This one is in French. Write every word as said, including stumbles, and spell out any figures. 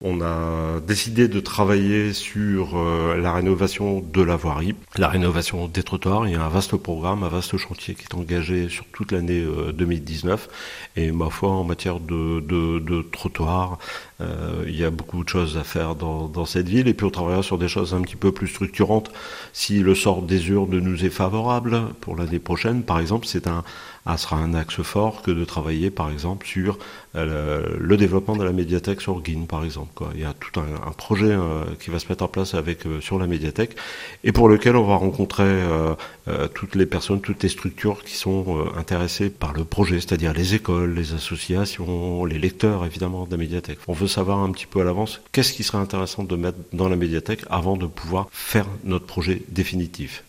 On a décidé de travailler sur euh, la rénovation de la voirie, la rénovation des trottoirs. Il y a un vaste programme, un vaste chantier qui est engagé sur toute l'année euh, deux mille dix-neuf. Et ma foi, en matière de, de, de trottoirs, euh, il y a beaucoup de choses à faire dans, dans cette ville. Et puis on travaillera sur des choses un petit peu plus structurantes. Si le sort des urnes nous est favorable pour l'année prochaine, par exemple, c'est un, ah, sera un axe fort que de travailler, par exemple, sur euh, le développement de la médiathèque sur Guînes, par exemple. Quoi. Il y a tout un, un projet euh, qui va se mettre en place avec euh, sur la médiathèque et pour lequel on va rencontrer euh, euh, toutes les personnes, toutes les structures qui sont euh, intéressées par le projet, c'est-à-dire les écoles, les associations, les lecteurs, évidemment, de la médiathèque. On veut savoir un petit peu à l'avance qu'est-ce qui serait intéressant de mettre dans la médiathèque avant de pouvoir faire notre projet définitif.